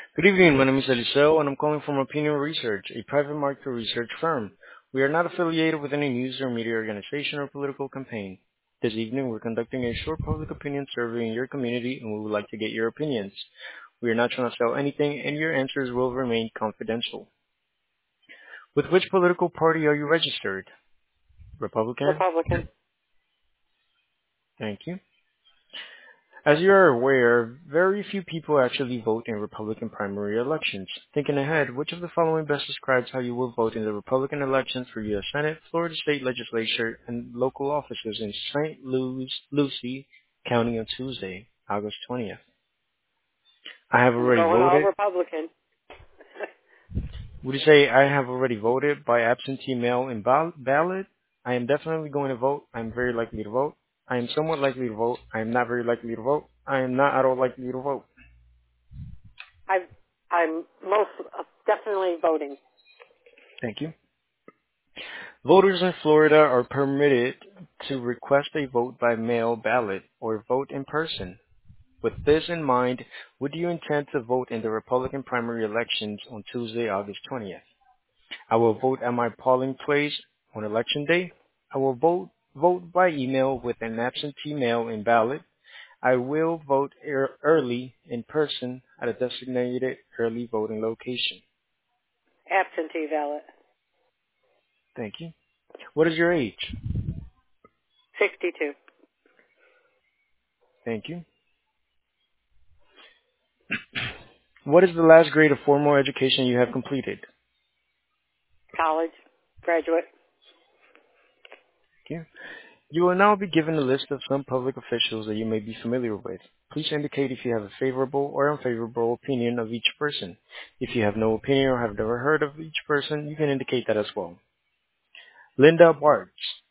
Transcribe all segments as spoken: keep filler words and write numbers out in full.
Good evening. My name is Eliseo, and I'm calling from Opinion Research, a private market research firm. We are not affiliated with any news or media organization or political campaign. This evening, we're conducting a short public opinion survey in your community, and we would like to get your opinions. We are not trying to sell anything, and your answers will remain confidential. With which political party are you registered? Republican? Republican. Thank you. As you are aware, very few people actually vote in Republican primary elections. Thinking ahead, which of the following best describes how you will vote in the Republican elections for U S Senate, Florida State Legislature, and local offices in Saint Louis, Lucie County on Tuesday, August twentieth? I have I'm already going all voted. Republican. Would you say I have already voted by absentee mail and ball- ballot? I am definitely going to vote. I am very likely to vote. I am somewhat likely to vote. I am not very likely to vote. I am not at all likely to vote. I, I'm most uh, definitely voting. Thank you. Voters in Florida are permitted to request a vote by mail ballot or vote in person. With this in mind, would you intend to vote in the Republican primary elections on Tuesday, August twentieth? I will vote at my polling place on election day. I will vote vote by email with an absentee mail in ballot. I will vote ear- early in person at a designated early voting location. Absentee ballot. Thank you. What is your age? sixty-two. Thank you. What is the last grade of formal education you have completed? College. Graduate. Thank you. You will now be given a list of some public officials that you may be familiar with. Please indicate if you have a favorable or unfavorable opinion of each person. If you have no opinion or have never heard of each person, you can indicate that as well. Linda Bartz.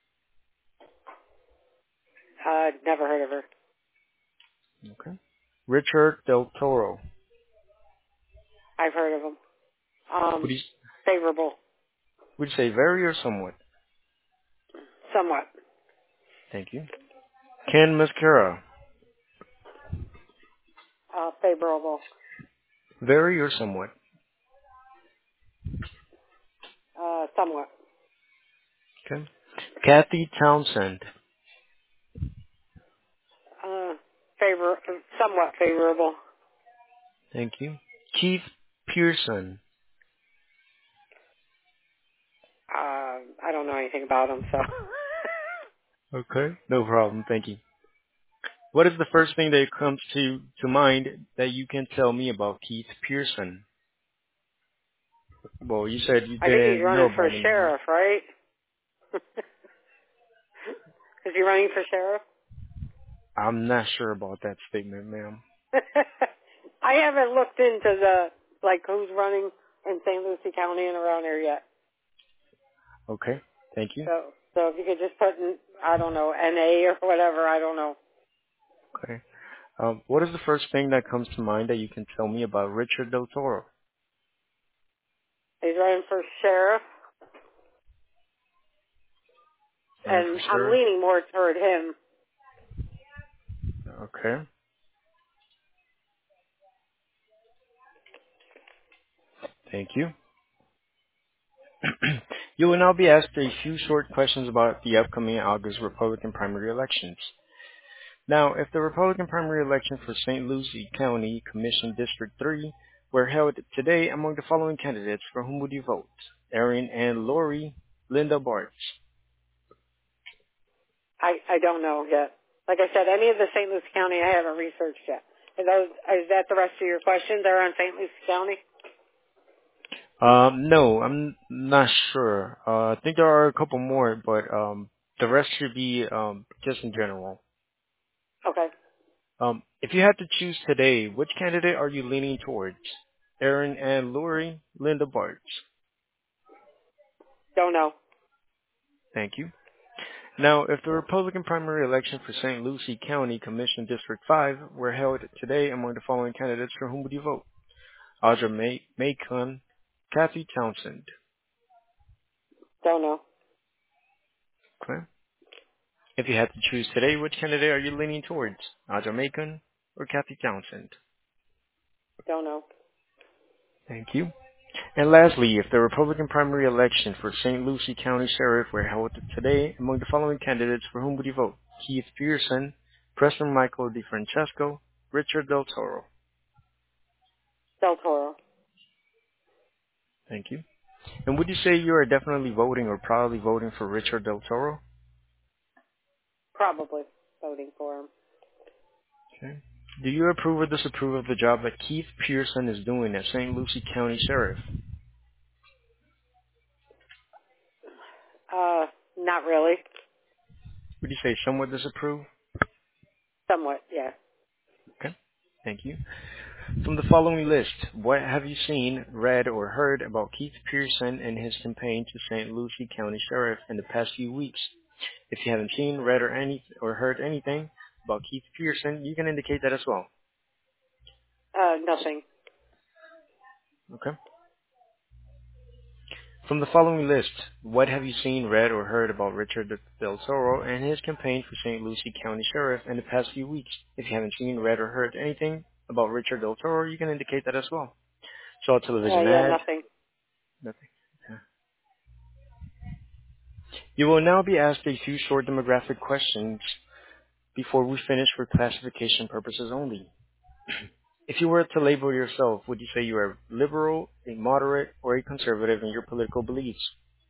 Uh, never heard of her. Okay. Richard Del Toro. I've heard of him. Would Um, you, favorable. would you say very or somewhat? Somewhat. Thank you. Ken Mascara. Uh, favorable. Very or somewhat? Uh, somewhat. Okay. Kathy Townsend. Uh, favor, somewhat favorable. Thank you. Keith Pearson. Uh, I don't know anything about him, so. Okay. No problem. Thank you. What is the first thing that comes to, to mind that you can tell me about Keith Pearson? Well, you said you I think he's didn't know running for about him. sheriff, right? Is he running for sheriff? I'm not sure about that statement, ma'am. I haven't looked into the, like, who's running in Saint Lucie County and around there yet. Okay. Thank you. So, so if you could just put in, I don't know, N A or whatever, I don't know. Okay. Um, what is the first thing that comes to mind that you can tell me about Richard Del Toro? He's running for sheriff, Running and for I'm sure. leaning more toward him. Okay. Thank you. You will now be asked a few short questions about the upcoming August Republican primary elections. Now, if the Republican primary election for Saint Lucie County Commission District three were held today among the following candidates, for whom would you vote? Erin and Lori, Linda Bartz. I, I don't know yet. Like I said, any of the Saint Lucie County I haven't researched yet. Is, those, is that the rest of your questions? They're on Saint Lucie County? Um, no, I'm not sure. Uh, I think there are a couple more, but um, the rest should be um, just in general. Okay. Um, if you had to choose today, which candidate are you leaning towards? Erin and Lori, Linda Bartz. Don't know. Thank you. Now, if the Republican primary election for Saint Lucie County Commission District five were held today among the following candidates, for whom would you vote? Audra May- Macon, Kathy Townsend. Don't know. Okay. If you had to choose today, which candidate are you leaning towards? Audra Macon or Kathy Townsend? Don't know. Thank you. And lastly, if the Republican primary election for Saint Lucie County Sheriff were held today, among the following candidates, for whom would you vote? Keith Pearson, Preston Michael DeFrancesco, Richard Del Toro. Del Toro. Thank you. And would you say you are definitely voting or proudly voting for Richard Del Toro? Probably voting for him. Okay. Do you approve or disapprove of the job that Keith Pearson is doing as Saint Lucie County Sheriff? Uh, not really. Would you say somewhat disapprove? Somewhat, yeah. Okay. Thank you. From the following list, what have you seen, read, or heard about Keith Pearson and his campaign to Saint Lucie County Sheriff in the past few weeks? If you haven't seen, read, or any or heard anything about Keith Pearson, you can indicate that as well. Uh, nothing. Okay. From the following list, what have you seen, read, or heard about Richard Del Toro and his campaign for Saint Lucie County Sheriff in the past few weeks? If you haven't seen, read, or heard anything about Richard Del Toro, you can indicate that as well. Saw a Uh, television yeah, ad? nothing. Nothing. Okay. You will now be asked a few short demographic questions before we finish for classification purposes only. If you were to label yourself, would you say you are liberal, a moderate, or a conservative in your political beliefs?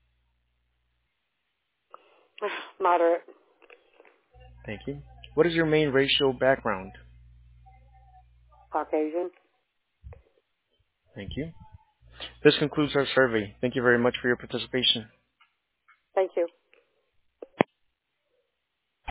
Moderate. Thank you. What is your main racial background? Caucasian. Thank you. This concludes our survey. Thank you very much for your participation. Thank you.